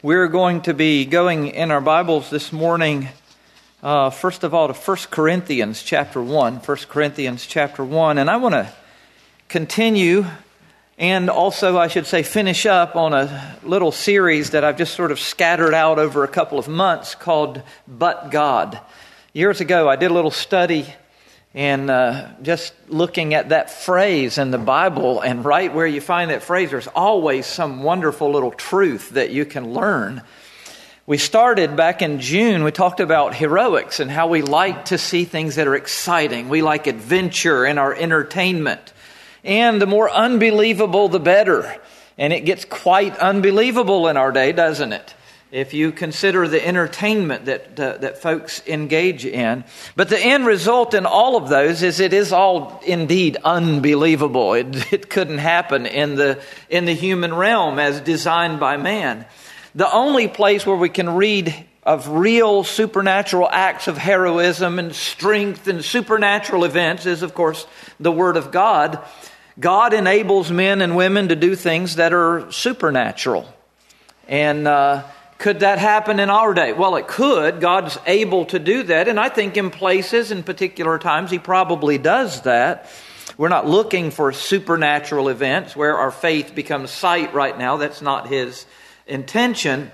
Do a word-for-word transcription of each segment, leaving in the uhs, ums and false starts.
We're going to be going in our Bibles this morning, uh, first of all, to First Corinthians chapter one. First Corinthians chapter one. And I want to continue and also, I should say, finish up on a little series that I've just sort of scattered out over a couple of months called But God. Years ago, I did a little study and uh, just looking at that phrase in the Bible, and right where you find that phrase, there's always some wonderful little truth that you can learn. We started back in June, we talked about heroics and how we like to see things that are exciting. We like adventure in our entertainment. And the more unbelievable, the better. And it gets quite unbelievable in our day, doesn't it? If you consider the entertainment that uh, that folks engage in. But the end result in all of those is it is all indeed unbelievable. It, it couldn't happen in the in the human realm as designed by man. The only place where we can read of real supernatural acts of heroism and strength and supernatural events is, of course, the Word of God. God enables men and women to do things that are supernatural. And uh could that happen in our day? Well, it could. God's able to do that. And I think in places, in particular times, He probably does that. We're not looking for supernatural events where our faith becomes sight right now. That's not His intention.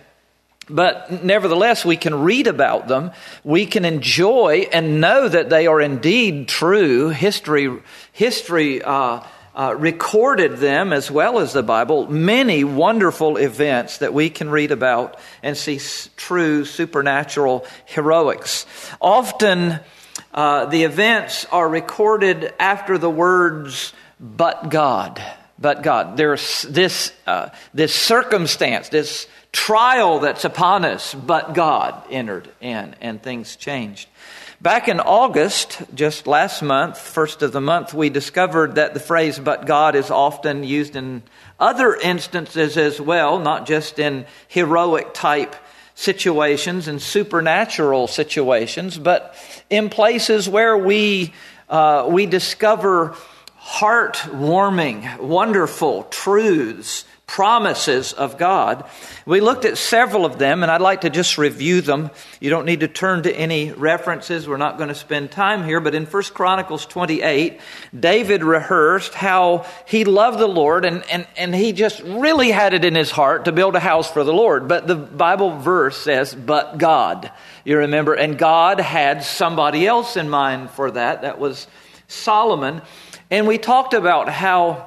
But nevertheless, we can read about them. We can enjoy and know that they are indeed true. History, history, uh, Uh, recorded them, as well as the Bible, many wonderful events that we can read about and see s- true supernatural heroics. Often uh, the events are recorded after the words, but God. But God. There's this, uh, this circumstance, this trial that's upon us, but God entered in and things changed. Back in August, just last month, first of the month, we discovered that the phrase, but God, is often used in other instances as well, not just in heroic type situations and supernatural situations, but in places where we uh, we discover heart-warming, wonderful truths, promises of God. We looked at several of them, and I'd like to just review them. You don't need to turn to any references. We're not going to spend time here, but in First Chronicles twenty-eight, David rehearsed how he loved the Lord, and, and, and he just really had it in his heart to build a house for the Lord. But the Bible verse says, but God. You remember, and God had somebody else in mind for that. That was Solomon. And we talked about how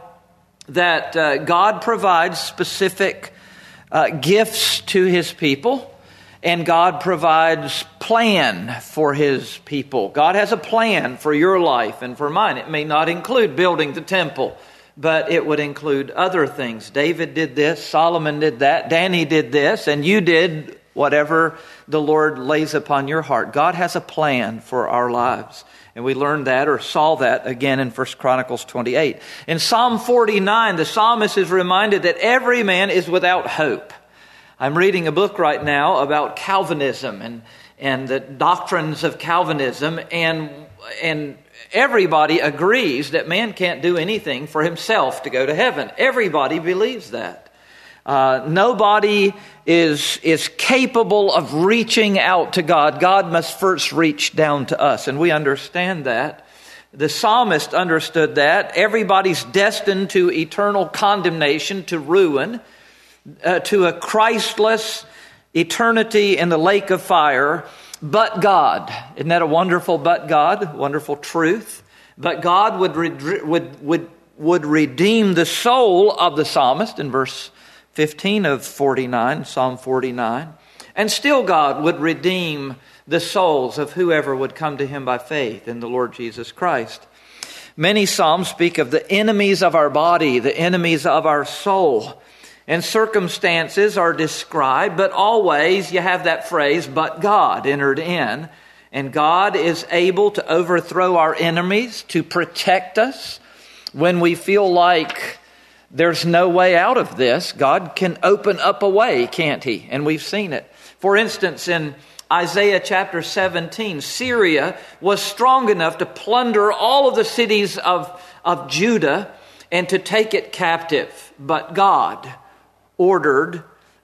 that uh, God provides specific uh, gifts to His people, and God provides plan for His people. God has a plan for your life and for mine. It may not include building the temple, but it would include other things. David did this, Solomon did that, Danny did this, and you did whatever the Lord lays upon your heart. God has a plan for our lives. And we learned that or saw that again in First Chronicles twenty-eight. In Psalm forty-nine, the psalmist is reminded that every man is without hope. I'm reading a book right now about Calvinism and, and the doctrines of Calvinism. And, and everybody agrees that man can't do anything for himself to go to heaven. Everybody believes that. Uh, nobody is is capable of reaching out to God. God must first reach down to us, and we understand that. The psalmist understood that. Everybody's destined to eternal condemnation, to ruin, uh, to a Christless eternity in the lake of fire, but God. Isn't that a wonderful but God? Wonderful truth. But God would re- would would would redeem the soul of the psalmist in verse fifteen of forty-nine, Psalm forty-nine. And still God would redeem the souls of whoever would come to Him by faith in the Lord Jesus Christ. Many Psalms speak of the enemies of our body, the enemies of our soul. And circumstances are described, but always you have that phrase, but God entered in. And God is able to overthrow our enemies, to protect us when we feel like there's no way out of this. God can open up a way, can't He? And we've seen it. For instance, in Isaiah chapter seventeen, Syria was strong enough to plunder all of the cities of, of Judah and to take it captive. But God ordered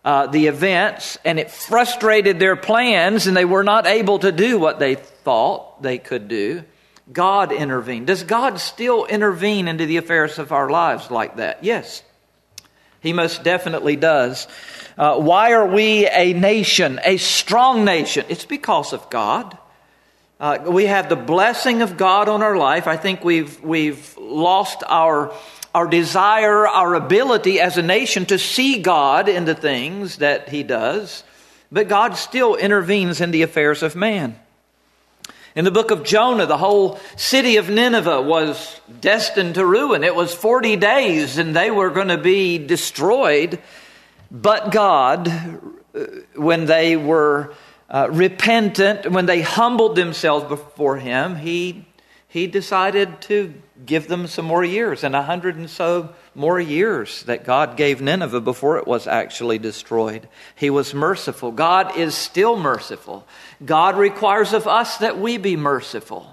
uh, the events, and it frustrated their plans, and they were not able to do what they thought they could do, God intervened. Does God still intervene into the affairs of our lives like that? Yes, He most definitely does. Uh, why are we a nation, a strong nation? It's because of God. Uh, we have the blessing of God on our life. I think we've we've lost our our desire, our ability as a nation to see God in the things that He does. But God still intervenes in the affairs of man. In the book of Jonah, the whole city of Nineveh was destined to ruin. It was forty days and they were going to be destroyed. But God, when they were uh, repentant, when they humbled themselves before Him, He He decided to give them some more years, and a hundred and so more years that God gave Nineveh before it was actually destroyed. He was merciful. God is still merciful. God requires of us that we be merciful.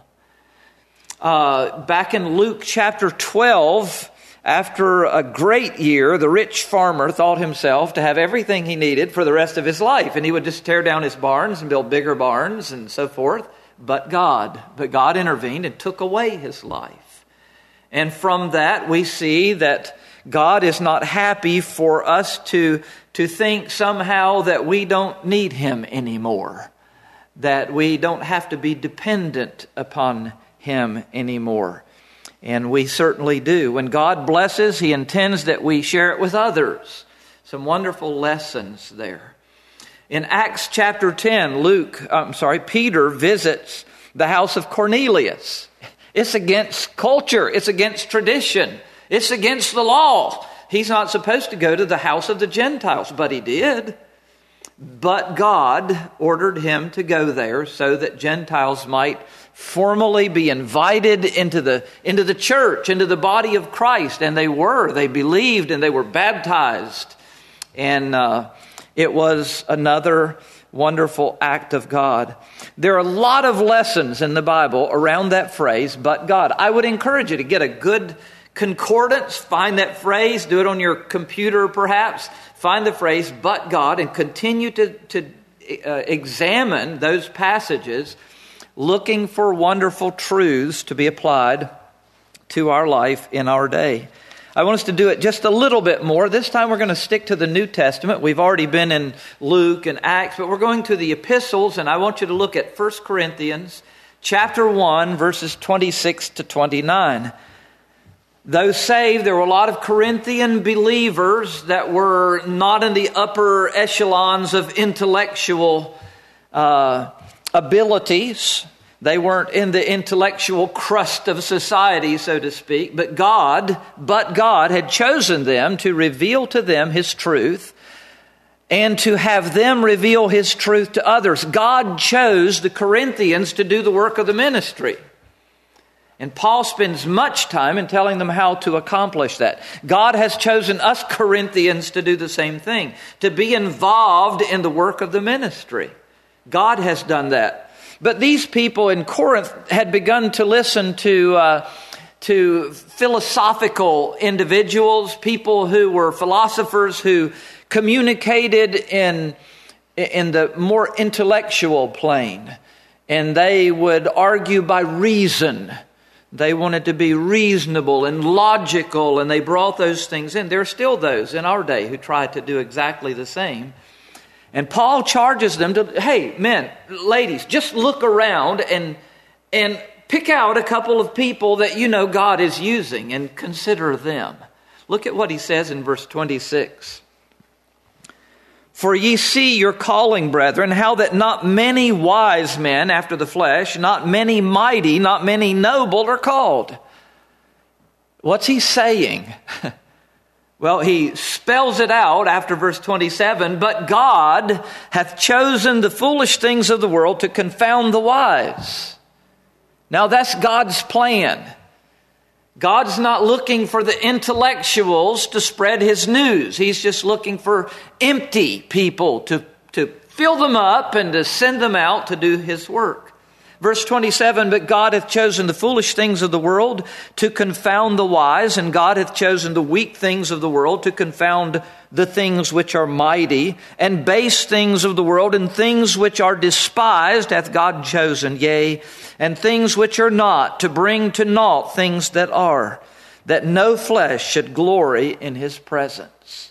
Uh, back in Luke chapter twelve, after a great year, the rich farmer thought himself to have everything he needed for the rest of his life, and he would just tear down his barns and build bigger barns and so forth. But God, but God intervened and took away his life. And from that, we see that God is not happy for us to, to think somehow that we don't need Him anymore, that we don't have to be dependent upon Him anymore. And we certainly do. When God blesses, He intends that we share it with others. Some wonderful lessons there. In Acts chapter ten, Luke, I'm sorry, Peter visits the house of Cornelius. It's against culture. It's against tradition. It's against the law. He's not supposed to go to the house of the Gentiles, but he did. But God ordered him to go there so that Gentiles might formally be invited into the, into the church, into the body of Christ. And they were. They believed and they were baptized. And uh, it was another wonderful act of God. There are a lot of lessons in the Bible around that phrase, but God. I would encourage you to get a good concordance, find that phrase, do it on your computer perhaps, find the phrase, but God, and continue to, to uh, examine those passages, looking for wonderful truths to be applied to our life in our day. I want us to do it just a little bit more. This time we're going to stick to the New Testament. We've already been in Luke and Acts, but we're going to the epistles, and I want you to look at First Corinthians chapter one, verses twenty-six to twenty-nine. Though saved, there were a lot of Corinthian believers that were not in the upper echelons of intellectual uh, abilities. They weren't in the intellectual crust of society, so to speak. But God, but God had chosen them to reveal to them His truth and to have them reveal His truth to others. God chose the Corinthians to do the work of the ministry. And Paul spends much time in telling them how to accomplish that. God has chosen us Corinthians to do the same thing, to be involved in the work of the ministry. God has done that. But these people in Corinth had begun to listen to uh, to philosophical individuals, people who were philosophers who communicated in in the more intellectual plane, and they would argue by reason. They wanted to be reasonable and logical, and they brought those things in. There are still those in our day who try to do exactly the same. And Paul charges them to, hey, men, ladies, just look around and and pick out a couple of people that you know God is using and consider them. Look at what he says in verse twenty-six. For ye see your calling, brethren, how that not many wise men after the flesh, not many mighty, not many noble are called. What's he saying? Well, he spells it out after verse twenty-seven, but God hath chosen the foolish things of the world to confound the wise. Now that's God's plan. God's not looking for the intellectuals to spread His news. He's just looking for empty people to, to fill them up and to send them out to do His work. Verse twenty-seven, but God hath chosen the foolish things of the world to confound the wise, and God hath chosen the weak things of the world to confound the things which are mighty, and base things of the world, and things which are despised hath God chosen, yea, and things which are not, to bring to naught things that are, that no flesh should glory in his presence.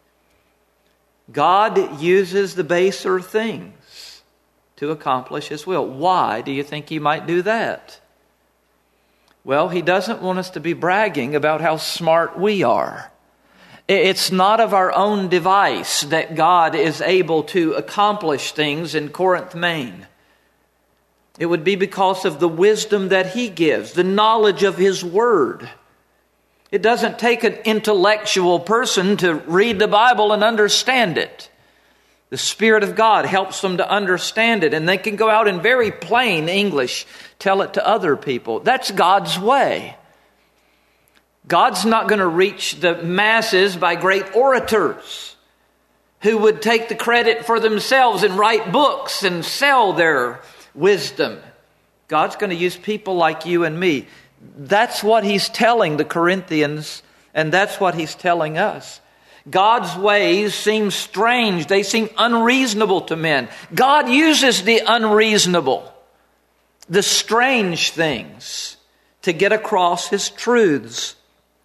God uses the baser things to accomplish his will. Why do you think he might do that? Well, he doesn't want us to be bragging about how smart we are. It's not of our own device that God is able to accomplish things in Corinth, Maine. It would be because of the wisdom that he gives, the knowledge of his word. It doesn't take an intellectual person to read the Bible and understand it. The Spirit of God helps them to understand it, and they can go out in very plain English, tell it to other people. That's God's way. God's not going to reach the masses by great orators who would take the credit for themselves and write books and sell their wisdom. God's going to use people like you and me. That's what he's telling the Corinthians, and that's what he's telling us. God's ways seem strange. They seem unreasonable to men. God uses the unreasonable, the strange things, to get across his truths.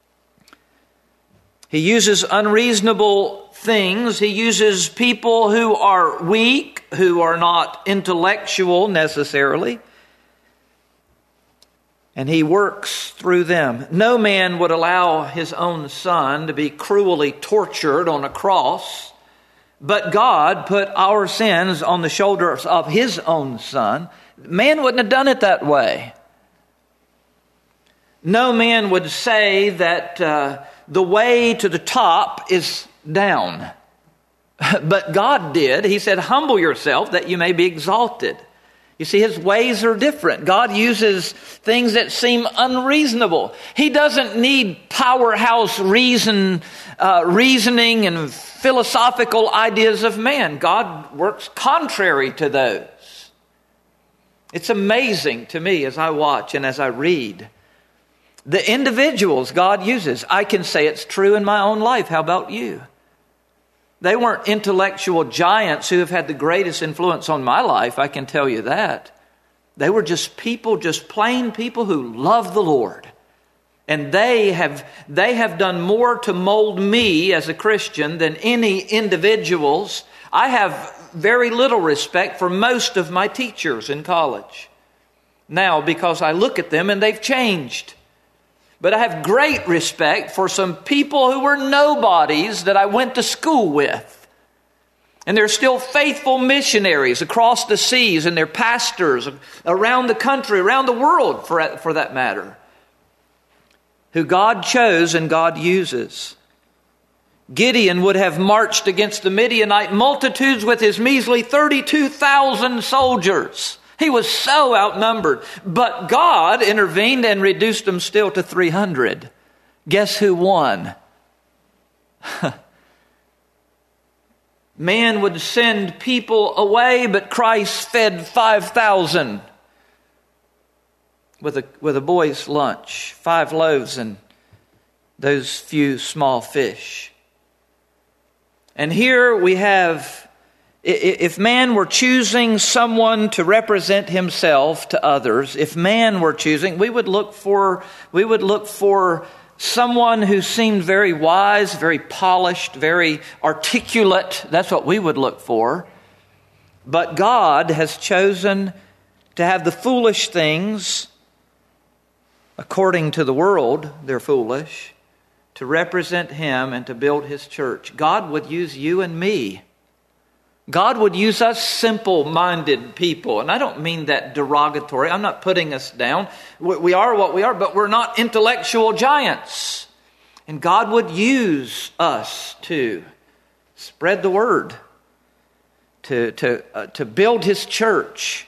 He uses unreasonable things. He uses people who are weak, who are not intellectual necessarily. And he works through them. No man would allow his own son to be cruelly tortured on a cross, but God put our sins on the shoulders of his own son. Man wouldn't have done it that way. No man would say that uh, the way to the top is down. But God did. He said, humble yourself that you may be exalted. You see, his ways are different. God uses things that seem unreasonable. He doesn't need powerhouse reason, uh, reasoning and philosophical ideas of man. God works contrary to those. It's amazing to me as I watch and as I read. The individuals God uses, I can say it's true in my own life. How about you? They weren't intellectual giants who have had the greatest influence on my life, I can tell you that. They were just people, just plain people who love the Lord. And they have, they have done more to mold me as a Christian than any individuals. I have very little respect for most of my teachers in college now because I look at them and they've changed. But I have great respect for some people who were nobodies that I went to school with. And they're still faithful missionaries across the seas, and they're pastors around the country, around the world for, for that matter, who God chose and God uses. Gideon would have marched against the Midianite multitudes with his measly thirty-two thousand soldiers. He was so outnumbered. But God intervened and reduced them still to three hundred. Guess who won? Man would send people away, but Christ fed five thousand with a, with a boy's lunch. Five loaves and those few small fish. And here we have, if man were choosing someone to represent himself to others, if man were choosing, we would look for, we would look for someone who seemed very wise, very polished, very articulate. That's what we would look for. But God has chosen to have the foolish things, according to the world, they're foolish, to represent him and to build his church. God would use you and me. God would use us simple-minded people. And I don't mean that derogatory. I'm not putting us down. We are what we are, but we're not intellectual giants. And God would use us to spread the word, to, to, uh, to build his church.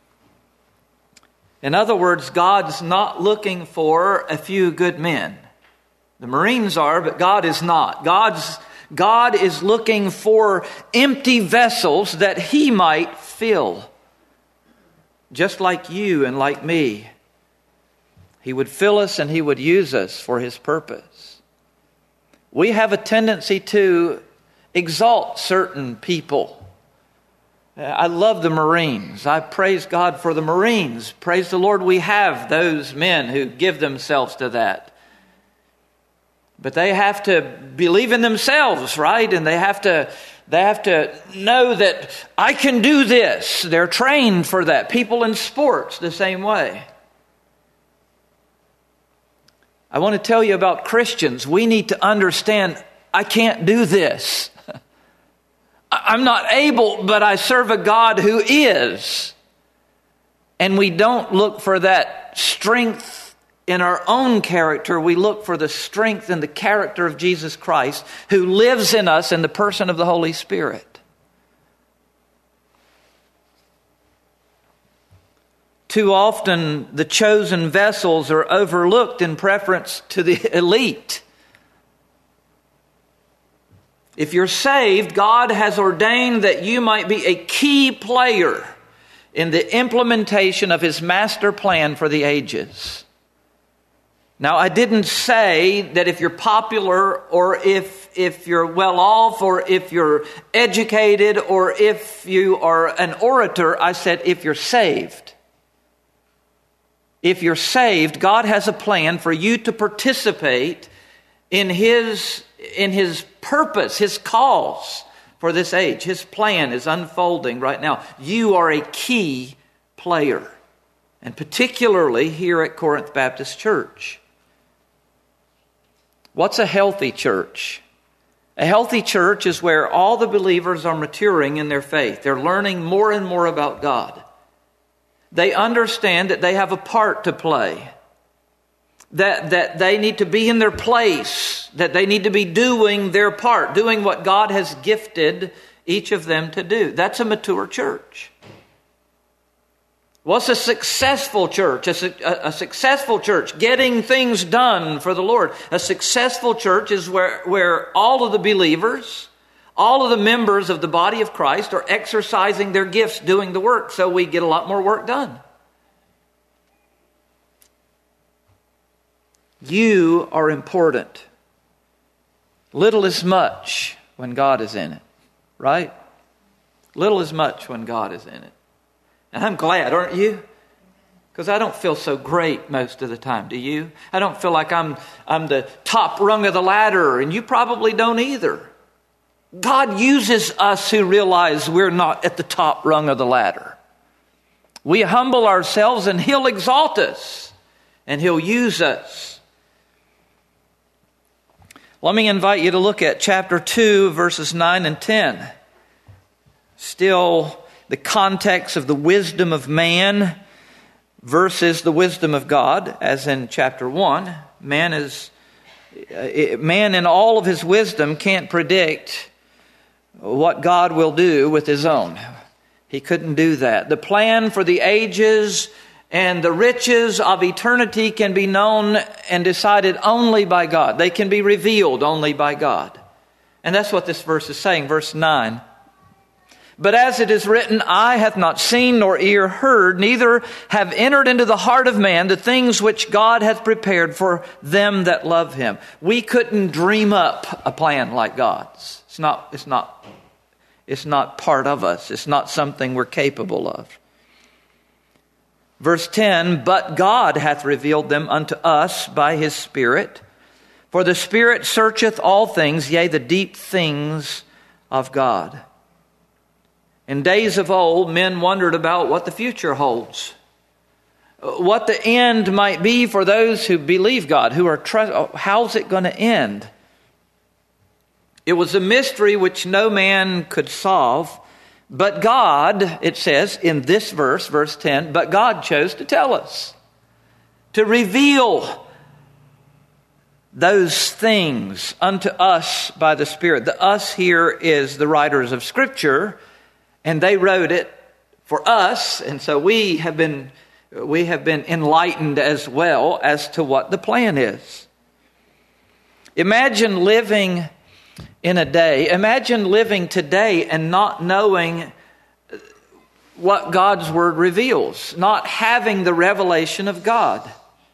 In other words, God's not looking for a few good men. The Marines are, but God is not. God's God is looking for empty vessels that he might fill. just like you and like me. He would fill us and He would use us for His purpose. We have a tendency to exalt certain people. I love the Marines. I praise God for the Marines. Praise the Lord, we have those men who give themselves to that. But they have to believe in themselves, right? And they have to they have to know that I can do this. They're trained for that. People in sports, the same way. I want to tell you about Christians. We need to understand, I can't do this. I'm not able, but I serve a God who is. And we don't look for that strength in our own character. We look for the strength in the character of Jesus Christ, who lives in us in the person of the Holy Spirit. Too often, the chosen vessels are overlooked in preference to the elite. If you're saved, God has ordained that you might be a key player in the implementation of His master plan for the ages. Now, I didn't say that if you're popular or if, if you're well off or if you're educated or if you are an orator. I said if you're saved. If you're saved, God has a plan for you to participate in His in His purpose, His cause for this age. His plan is unfolding right now. You are a key player, and particularly here at Corinth Baptist Church. What's a healthy church? A healthy church is where all the believers are maturing in their faith. They're learning more and more about God. They understand that they have a part to play. That, that they need to be in their place, that they need to be doing their part, doing what God has gifted each of them to do. That's a mature church. What's a successful church? A, a, a successful church, getting things done for the Lord. A successful church is where, where all of the believers, all of the members of the body of Christ are exercising their gifts, doing the work, so we get a lot more work done. You are important. Little is much when God is in it, right? Little is much when God is in it. And I'm glad, aren't you? Because I don't feel so great most of the time, do you? I don't feel like I'm, I'm the top rung of the ladder, and you probably don't either. God uses us who realize we're not at the top rung of the ladder. We humble ourselves and He'll exalt us, and He'll use us. Let me invite you to look at chapter two, verses nine and ten. Still the context of the wisdom of man versus the wisdom of God, as in chapter one. Man is man in all of his wisdom can't predict what God will do with His own. He couldn't do that. The plan for the ages and the riches of eternity can be known and decided only by God. They can be revealed only by God. And that's what this verse is saying, verse nine. But as it is written, eye hath not seen nor ear heard, neither have entered into the heart of man the things which God hath prepared for them that love Him. We couldn't dream up a plan like God's. It's not, it's not, it's not part of us. It's not something we're capable of. Verse ten, but God hath revealed them unto us by His Spirit. For the Spirit searcheth all things, yea, the deep things of God. In days of old, men wondered about what the future holds. What the end might be for those who believe God, who are trust. How's it going to end? It was a mystery which no man could solve. But God, it says in this verse, verse ten, but God chose to tell us, to reveal those things unto us by the Spirit. The us here is the writers of Scripture, and they wrote it for us, and so we have been we have been enlightened as well as to what the plan is. Imagine living in a day, imagine living today and not knowing what God's Word reveals, not having the revelation of God.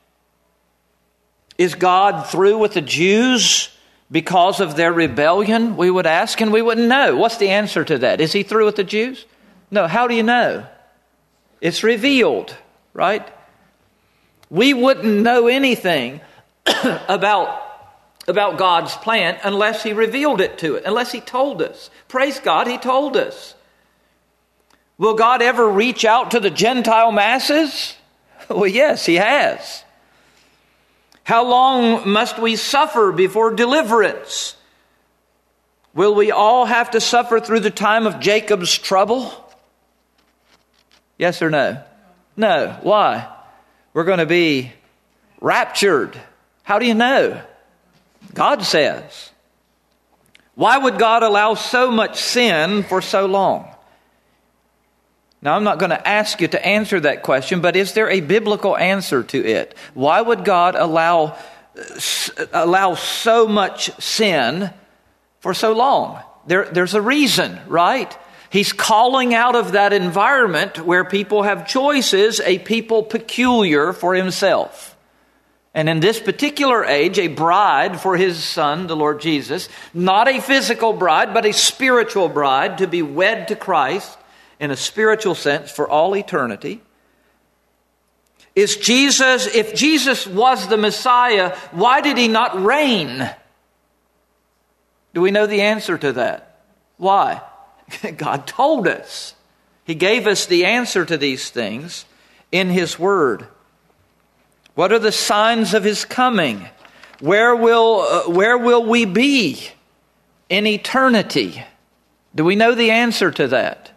Is God through with the Jews because of their rebellion? We would ask, and we wouldn't know. What's the answer to that? Is he through with the Jews? No. How do you know? It's revealed, right? We wouldn't know anything about, about God's plan unless he revealed it to us, unless he told us. Praise God, he told us. Will God ever reach out to the Gentile masses? Well, yes, he has. How long must we suffer before deliverance? Will we all have to suffer through the time of Jacob's trouble? Yes or no? No. Why? We're going to be raptured. How do you know? God says. Why would God allow so much sin for so long? Now, I'm not going to ask you to answer that question, but is there a biblical answer to it? Why would God allow, allow so much sin for so long? There, there's a reason, right? He's calling out of that environment where people have choices, a people peculiar for himself. And in this particular age, a bride for his son, the Lord Jesus, not a physical bride, but a spiritual bride to be wed to Christ in a spiritual sense for all eternity. Is Jesus, if Jesus was the Messiah, why did he not reign? Do we know the answer to that? Why? God told us. He gave us the answer to these things in his word. What are the signs of his coming? Where will, uh, where will we be in eternity? Do we know the answer to that?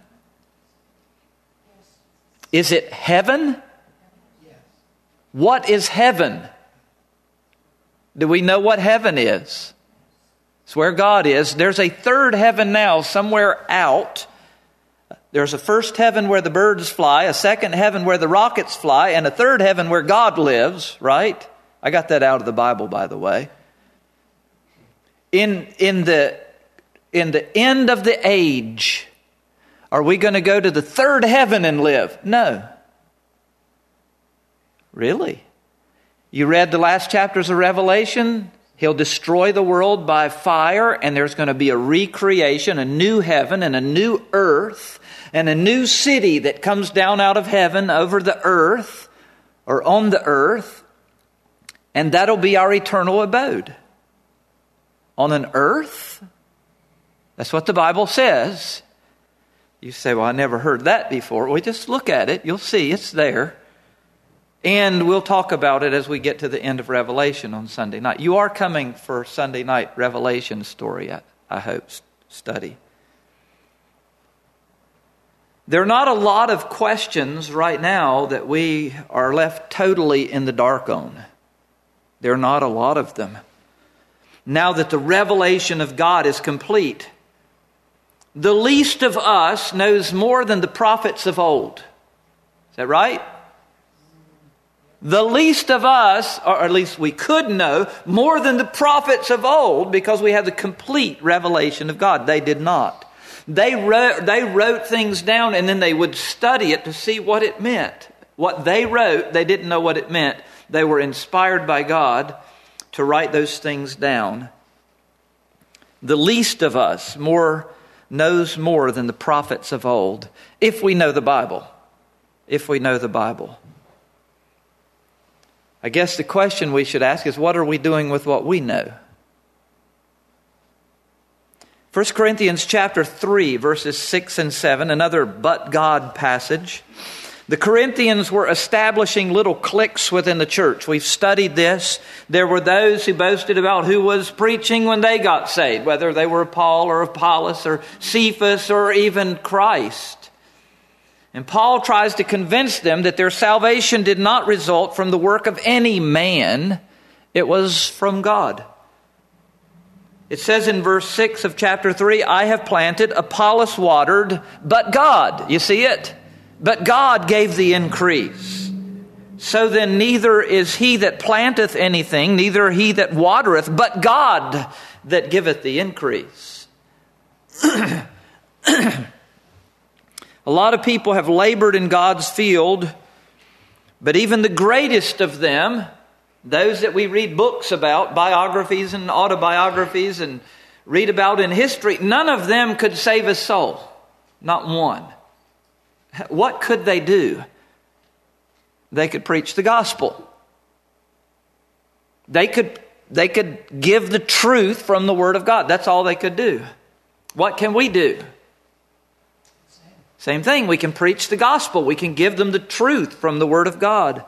Is it heaven? Yes. What is heaven? Do we know what heaven is? It's where God is. There's a third heaven now somewhere out. There's a first heaven where the birds fly, a second heaven where the rockets fly, and a third heaven where God lives, right? I got that out of the Bible, by the way. In, in, the, in the end of the age, are we going to go to the third heaven and live? No. Really? You read the last chapters of Revelation? He'll destroy the world by fire, and there's going to be a recreation, a new heaven and a new earth, and a new city that comes down out of heaven over the earth, or on the earth, and that'll be our eternal abode. On an earth? That's what the Bible says. You say, well, I never heard that before. Well, just look at it. You'll see it's there. And we'll talk about it as we get to the end of Revelation on Sunday night. You are coming for Sunday night Revelation story, I, I hope, study. There are not a lot of questions right now that we are left totally in the dark on. There are not a lot of them. Now that the revelation of God is complete, the least of us knows more than the prophets of old. Is that right? The least of us, or at least we could know, more than the prophets of old because we have the complete revelation of God. They did not. They wrote, they wrote things down and then they would study it to see what it meant. What they wrote, they didn't know what it meant. They were inspired by God to write those things down. The least of us more knows more than the prophets of old, if we know the Bible. If we know the Bible. I guess the question we should ask is, what are we doing with what we know? First Corinthians chapter three, verses six and seven, another but God passage. The Corinthians were establishing little cliques within the church. We've studied this. There were those who boasted about who was preaching when they got saved, whether they were Paul or Apollos or Cephas or even Christ. And Paul tries to convince them that their salvation did not result from the work of any man. It was from God. It says in verse six of chapter three, I have planted, Apollos watered, but God. You see it? But God gave the increase. So then neither is he that planteth anything, neither he that watereth, but God that giveth the increase. A lot of people have labored in God's field, but even the greatest of them, those that we read books about, biographies and autobiographies and read about in history, none of them could save a soul. Not one. What could they do? They could preach the gospel. They could, they could give the truth from the Word of God. That's all they could do. What can we do? Same thing. We can preach the gospel. We can give them the truth from the Word of God.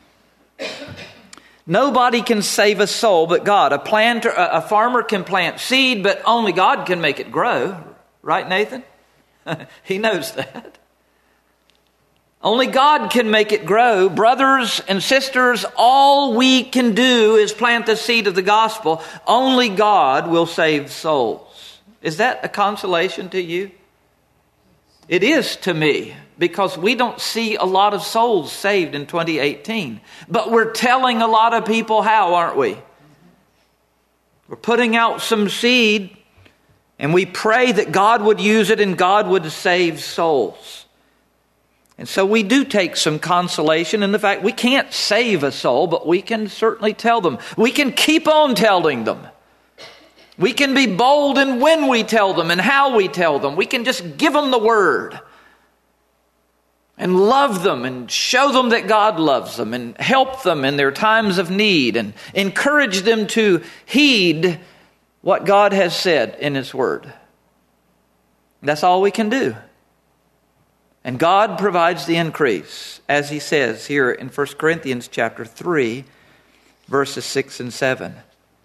Nobody can save a soul but God. A planter, a farmer can plant seed, but only God can make it grow. Right, Nathan? He knows that. Only God can make it grow. Brothers and sisters, all we can do is plant the seed of the gospel. Only God will save souls. Is that a consolation to you? It is to me, because we don't see a lot of souls saved in twenty eighteen. But we're telling a lot of people how, aren't we? We're putting out some seed, and we pray that God would use it and God would save souls. And so we do take some consolation in the fact we can't save a soul, but we can certainly tell them. We can keep on telling them. We can be bold in when we tell them and how we tell them. We can just give them the word and love them and show them that God loves them and help them in their times of need and encourage them to heed what God has said in His Word. That's all we can do. And God provides the increase, as He says here in First Corinthians chapter three, verses six and seven.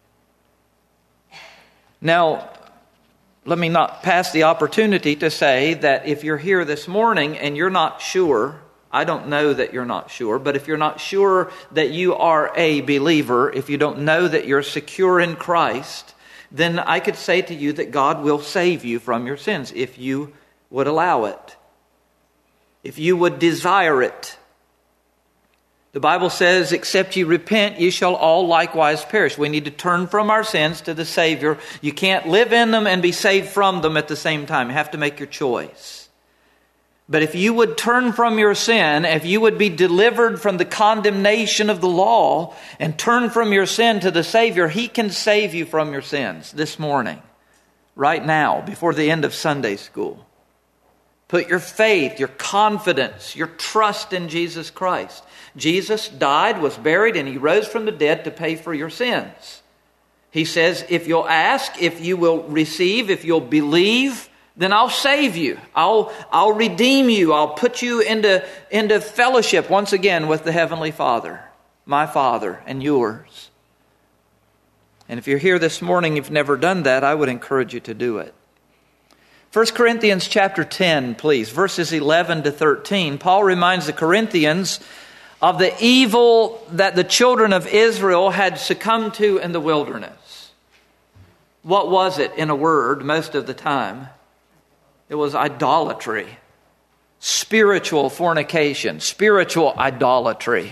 Now, let me not pass the opportunity to say that if you're here this morning and you're not sure, I don't know that you're not sure, but if you're not sure that you are a believer, if you don't know that you're secure in Christ, then I could say to you that God will save you from your sins if you would allow it, if you would desire it. The Bible says, except ye repent, ye shall all likewise perish. We need to turn from our sins to the Savior. You can't live in them and be saved from them at the same time. You have to make your choice. But if you would turn from your sin, if you would be delivered from the condemnation of the law and turn from your sin to the Savior, He can save you from your sins this morning, right now, before the end of Sunday school. Put your faith, your confidence, your trust in Jesus Christ. Jesus died, was buried, and He rose from the dead to pay for your sins. He says, if you'll ask, if you will receive, if you'll believe, then I'll save you. I'll, I'll redeem you. I'll put you into, into fellowship once again with the Heavenly Father, my Father and yours. And if you're here this morning, you've never done that, I would encourage you to do it. First Corinthians chapter ten, please, verses eleven to thirteen. Paul reminds the Corinthians of the evil that the children of Israel had succumbed to in the wilderness. What was it, in a word, most of the time? It was idolatry, spiritual fornication, spiritual idolatry.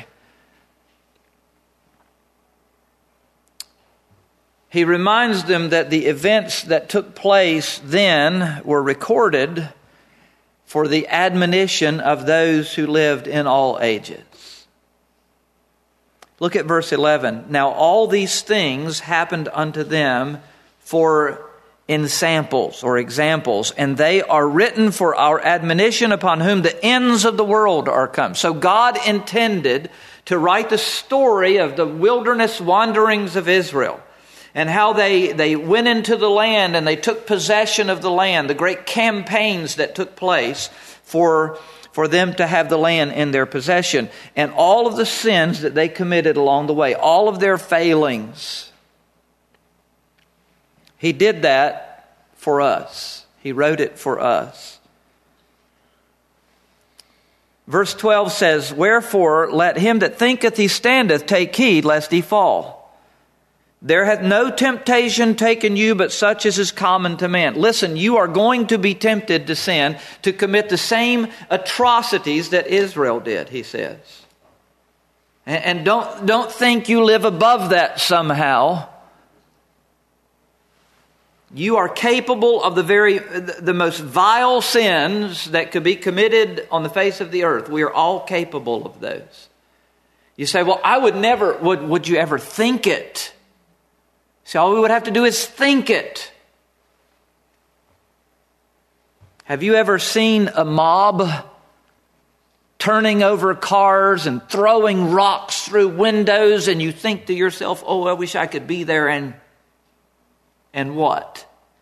He reminds them that the events that took place then were recorded for the admonition of those who lived in all ages. Look at verse eleven. Now all these things happened unto them for ensamples or examples, and they are written for our admonition, upon whom the ends of the world are come. So God intended to write the story of the wilderness wanderings of Israel, and how they, they went into the land and they took possession of the land, the great campaigns that took place for, for them to have the land in their possession, and all of the sins that they committed along the way, all of their failings. He did that for us. He wrote it for us. Verse twelve says, wherefore let him that thinketh he standeth take heed lest he fall. There hath no temptation taken you but such as is common to man. Listen, you are going to be tempted to sin, to commit the same atrocities that Israel did, he says. And don't, don't think you live above that somehow. You are capable of the very, the most vile sins that could be committed on the face of the earth. We are all capable of those. You say, well, I would never, would, would you ever think it? So all we would have to do is think it. Have you ever seen a mob turning over cars and throwing rocks through windows, and you think to yourself, oh, I wish I could be there, and and what?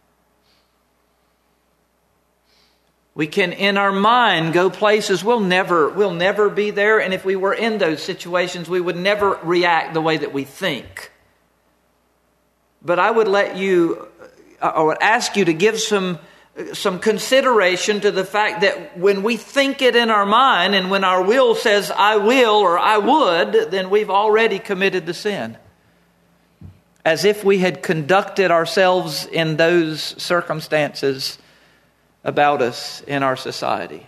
We can, in our mind, go places we'll never, we'll never be there, and if we were in those situations, we would never react the way that we think. But I would let you, I would ask you to give some some consideration to the fact that when we think it in our mind and when our will says I will or I would, then we've already committed the sin. As if we had conducted ourselves in those circumstances about us in our society.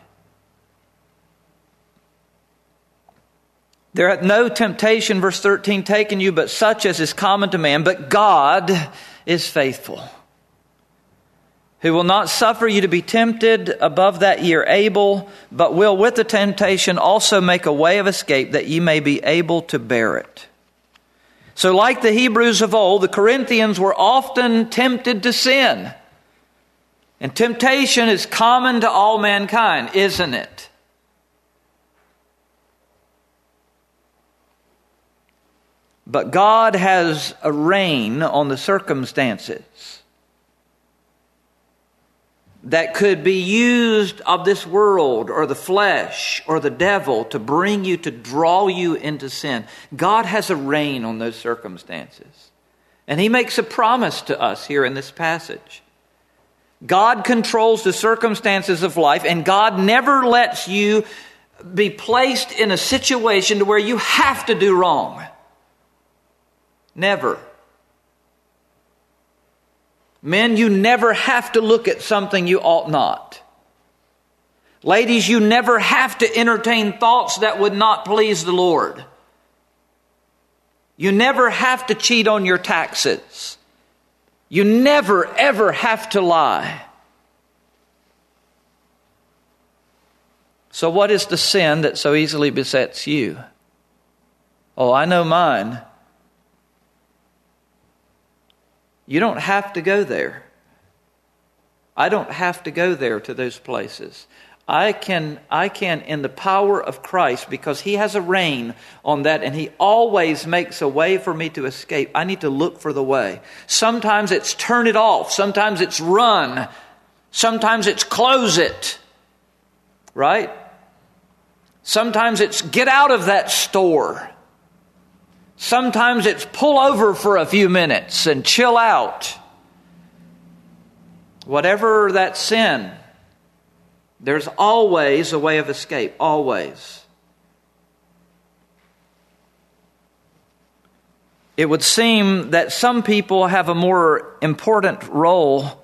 There hath no temptation, verse thirteen, taken you, but such as is common to man. But God is faithful, who will not suffer you to be tempted above that ye are able, but will with the temptation also make a way of escape, that ye may be able to bear it. So like the Hebrews of old, the Corinthians were often tempted to sin. And temptation is common to all mankind, isn't it? But God has a rein on the circumstances that could be used of this world or the flesh or the devil to bring you, to draw you into sin. God has a rein on those circumstances. And He makes a promise to us here in this passage. God controls the circumstances of life, and God never lets you be placed in a situation to where you have to do wrong. Never. Men, you never have to look at something you ought not. Ladies, you never have to entertain thoughts that would not please the Lord. You never have to cheat on your taxes. You never, ever have to lie. So what is the sin that so easily besets you? Oh, I know mine. You don't have to go there. I don't have to go there to those places. I can, I can, in the power of Christ, because He has a rein on that and He always makes a way for me to escape. I need to look for the way. Sometimes it's turn it off. Sometimes it's run. Sometimes it's close it. Right? Sometimes it's get out of that store. Sometimes it's pull over for a few minutes and chill out. Whatever that sin, there's always a way of escape. Always. It would seem that some people have a more important role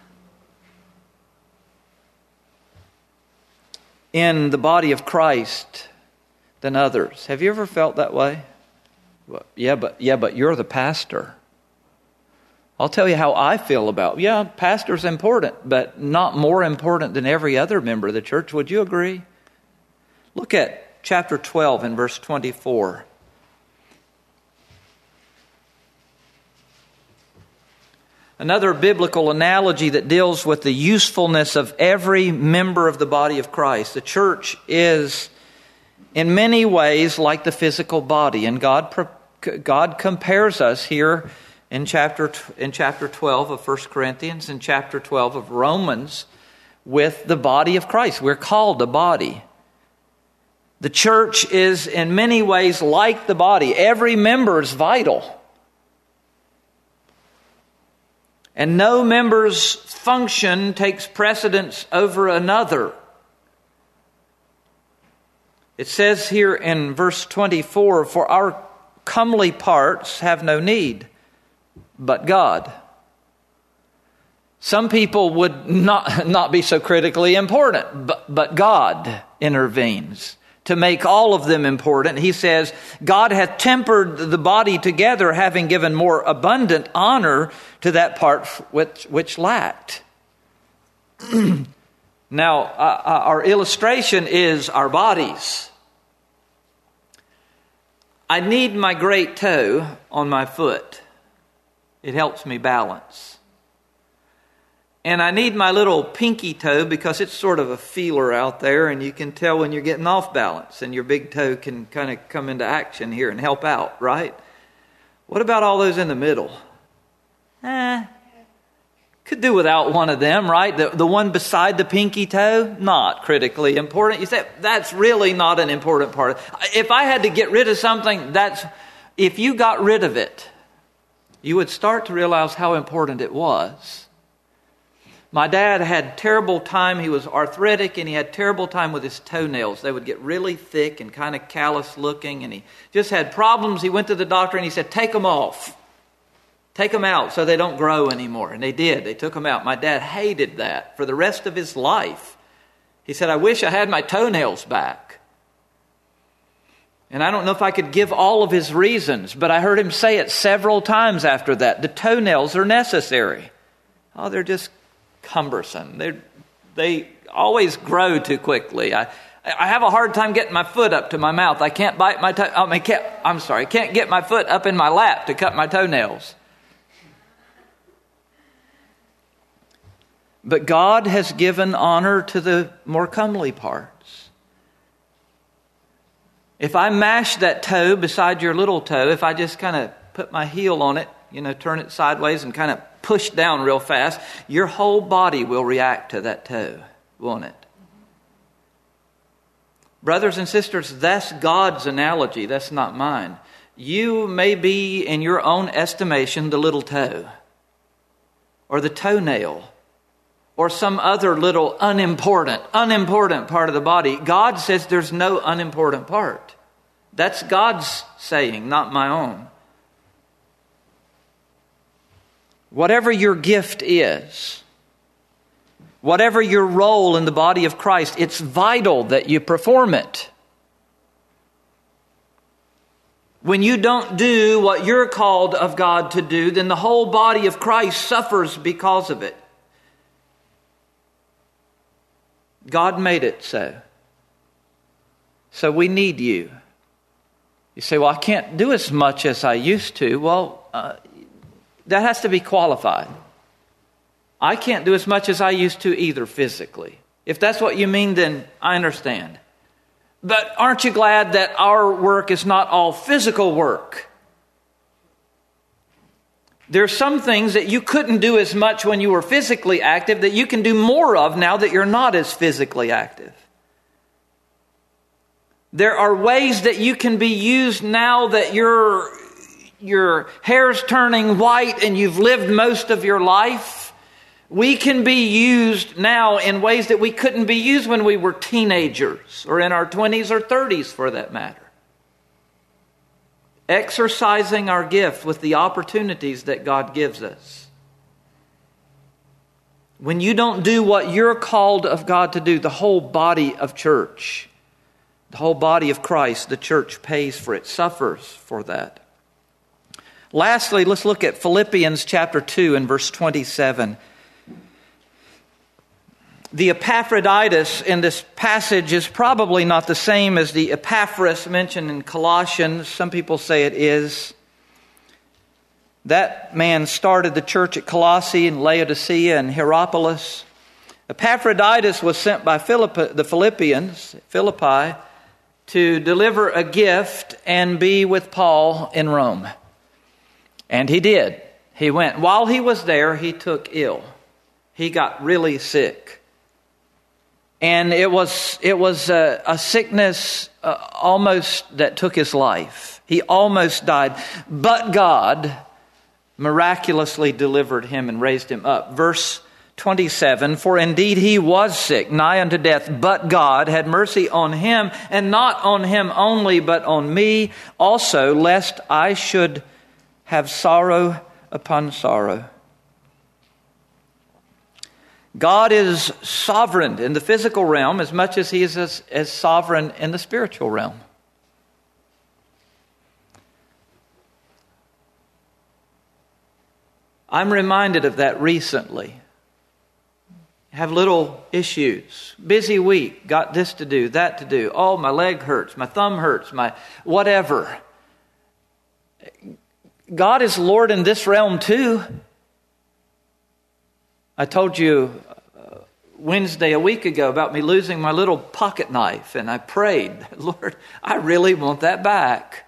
in the body of Christ than others. Have you ever felt that way? Well, yeah, but yeah, but you're the pastor. I'll tell you how I feel about it. Yeah, pastor's important, but not more important than every other member of the church. Would you agree? Look at chapter twelve and verse twenty-four. Another biblical analogy that deals with the usefulness of every member of the body of Christ. The church is in many ways like the physical body, and God God compares us here in chapter in chapter twelve of First Corinthians and chapter twelve of Romans with the body of Christ. We're called a body. The church is in many ways like the body. Every member is vital. And no member's function takes precedence over another. It says here in verse twenty-four, for our comely parts have no need, but God. Some people would not, not be so critically important, but, but God intervenes. to make all of them important. He says, God hath tempered the body together, having given more abundant honor to that part which, which lacked. Now, uh, our illustration is our bodies. I need my great toe on my foot. It helps me balance. And I need my little pinky toe because it's sort of a feeler out there, and you can tell when you're getting off balance, and your big toe can kind of come into action here and help out, right? What about all those in the middle? Eh, could do without one of them, right? The, the one beside the pinky toe, not critically important. You say, that's really not an important part. If I had to get rid of something, that's, if you got rid of it, you would start to realize how important it was. My dad had terrible time. He was arthritic, and he had terrible time with his toenails. They would get really thick and kind of callous looking, and he just had problems. He went to the doctor, and he said, take them off. Take them out so they don't grow anymore. And they did. They took them out. My dad hated that for the rest of his life. He said, I wish I had my toenails back. And I don't know if I could give all of his reasons, but I heard him say it several times after that. The toenails are necessary. Oh, they're just cumbersome. They they always grow too quickly. I I have a hard time getting my foot up to my mouth. I can't bite my toe. I mean, can't, I'm sorry. I can't get my foot up in my lap to cut my toenails. But God has given honor to the more comely parts. If I mash that toe beside your little toe, if I just kind of put my heel on it, you know, turn it sideways and kind of push down real fast, your whole body will react to that toe, won't it? Brothers and sisters, that's God's analogy. That's not mine. You may be, in your own estimation, the little toe, or the toenail, or some other little unimportant, unimportant part of the body. God says there's no unimportant part. That's God's saying, not my own. Whatever your gift is, whatever your role in the body of Christ, it's vital that you perform it. When you don't do what you're called of God to do, then the whole body of Christ suffers because of it. God made it so. So we need you. You say, well, I can't do as much as I used to. Well, uh, that has to be qualified. I can't do as much as I used to either physically. If that's what you mean, then I understand. But aren't you glad that our work is not all physical work? There's some things that you couldn't do as much when you were physically active that you can do more of now that you're not as physically active. There are ways that you can be used now that your, your hair's turning white and you've lived most of your life. We can be used now in ways that we couldn't be used when we were teenagers or in our twenties or thirties for that matter. Exercising our gift with the opportunities that God gives us. When you don't do what you're called of God to do, the whole body of church, the whole body of Christ, the church pays for it, suffers for that. Lastly, let's look at Philippians chapter two and verse twenty-seven. The Epaphroditus in this passage is probably not the same as the Epaphras mentioned in Colossians. Some people say it is. That man started the church at Colossae and Laodicea and Hierapolis. Epaphroditus was sent by Philippi, the Philippians, Philippi, to deliver a gift and be with Paul in Rome. And he did. He went. While he was there, he took ill. He got really sick. And it was it was a, a sickness uh, almost that took his life. He almost died. But God miraculously delivered him and raised him up. Verse twenty-seven, for indeed he was sick, nigh unto death, but God had mercy on him, and not on him only, but on me also, lest I should have sorrow upon sorrow. God is sovereign in the physical realm as much as He is as, as sovereign in the spiritual realm. I'm reminded of that recently. Have little issues. Busy week. Got this to do, that to do. Oh, my leg hurts. My thumb hurts. My whatever. God is Lord in this realm too. I told you uh, Wednesday a week ago about me losing my little pocket knife. And I prayed, Lord, I really want that back.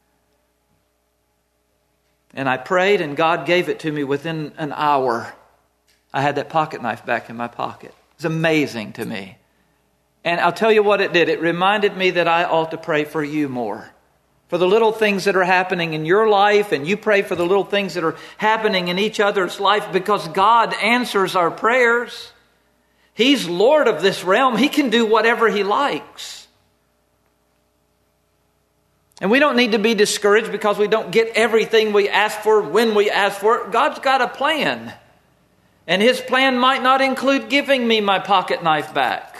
And I prayed and God gave it to me within an hour. I had that pocket knife back in my pocket. It's amazing to me. And I'll tell you what it did. It reminded me that I ought to pray for you more. For the little things that are happening in your life, and you pray for the little things that are happening in each other's life, because God answers our prayers. He's Lord of this realm. He can do whatever He likes. And we don't need to be discouraged because we don't get everything we ask for when we ask for it. God's got a plan. And His plan might not include giving me my pocket knife back.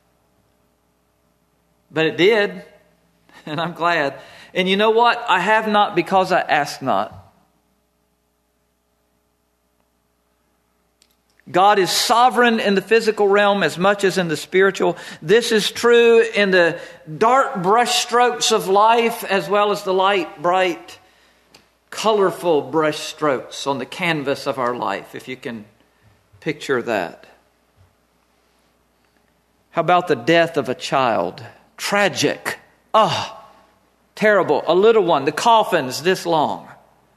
But it did. And I'm glad. And you know what? I have not because I ask not. God is sovereign in the physical realm as much as in the spiritual. This is true in the dark brush strokes of life as well as the light, bright, colorful brush strokes on the canvas of our life, if you can picture that. How about the death of a child? Tragic. Ah, oh, terrible. A little one. The coffin's this long.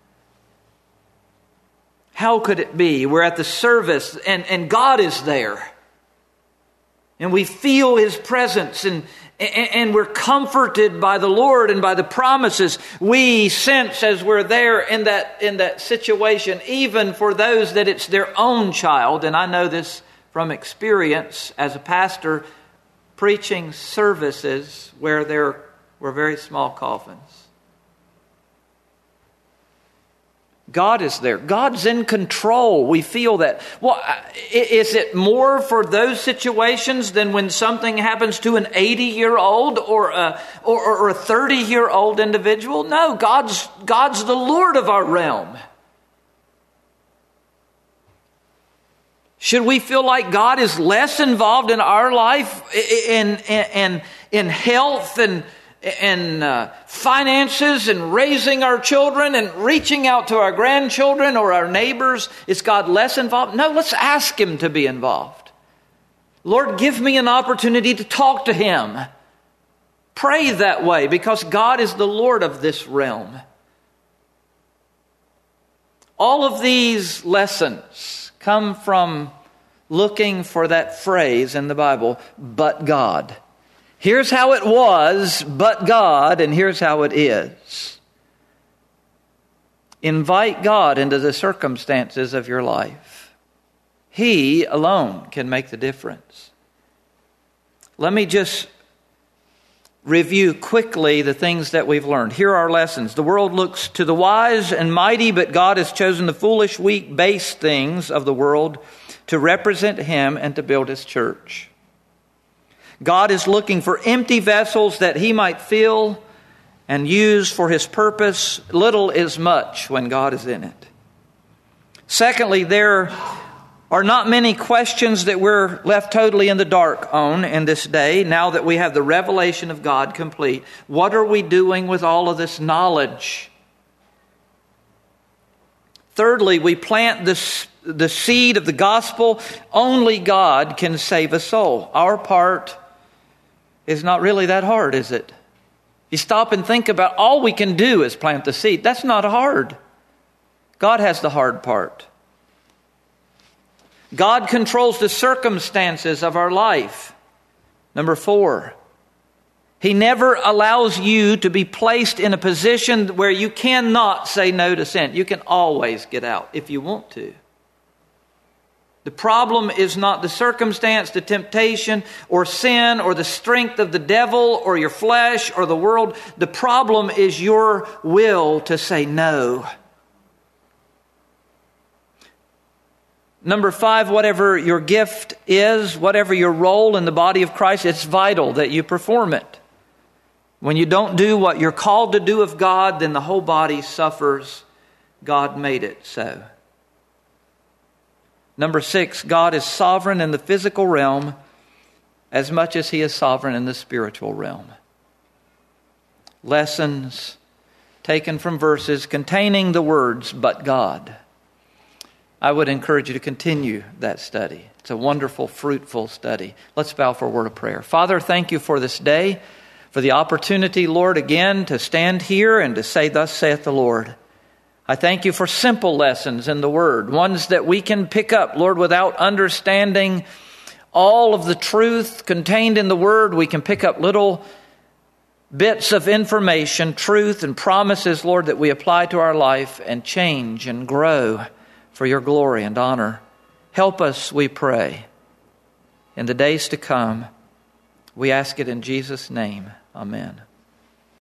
How could it be? We're at the service and, and God is there. And we feel His presence and, and, and we're comforted by the Lord and by the promises we sense as we're there in that, in that situation, even for those that it's their own child. And I know this from experience as a pastor preaching services where there were very small coffins. God is there. God's in control. We feel that. Well, is it more for those situations than when something happens to an eighty-year-old or a, or, or a thirty-year-old individual? No, God's, God's the Lord of our realm. Should we feel like God is less involved in our life, in, in, in, in health and and uh, finances and raising our children and reaching out to our grandchildren or our neighbors? Is God less involved? No, let's ask Him to be involved. Lord, give me an opportunity to talk to Him. Pray that way because God is the Lord of this realm. All of these lessons come from looking for that phrase in the Bible, but God. Here's how it was, but God, and here's how it is. Invite God into the circumstances of your life. He alone can make the difference. Let me just review quickly the things that we've learned. Here are our lessons. The world looks to the wise and mighty, but God has chosen the foolish, weak, base things of the world to represent Him and to build His church. God is looking for empty vessels that He might fill and use for His purpose. Little is much when God is in it. Secondly, there are not many questions that we're left totally in the dark on in this day, now that we have the revelation of God complete. What are we doing with all of this knowledge? Thirdly, we plant this, the seed of the gospel. Only God can save a soul. Our part is not really that hard, is it? You stop and think about all we can do is plant the seed. That's not hard. God has the hard part. God controls the circumstances of our life. Number four, He never allows you to be placed in a position where you cannot say no to sin. You can always get out if you want to. The problem is not the circumstance, the temptation, or sin, or the strength of the devil, or your flesh, or the world. The problem is your will to say no. Number five, whatever your gift is, whatever your role in the body of Christ, it's vital that you perform it. When you don't do what you're called to do of God, then the whole body suffers. God made it so. Number six, God is sovereign in the physical realm as much as He is sovereign in the spiritual realm. Lessons taken from verses containing the words, "but God." I would encourage you to continue that study. It's a wonderful, fruitful study. Let's bow for a word of prayer. Father, thank you for this day, for the opportunity, Lord, again to stand here and to say, "Thus saith the Lord." I thank you for simple lessons in the Word, ones that we can pick up, Lord, without understanding all of the truth contained in the Word. We can pick up little bits of information, truth and promises, Lord, that we apply to our life and change and grow for your glory and honor. Help us, we pray, in the days to come. We ask it in Jesus' name. Amen.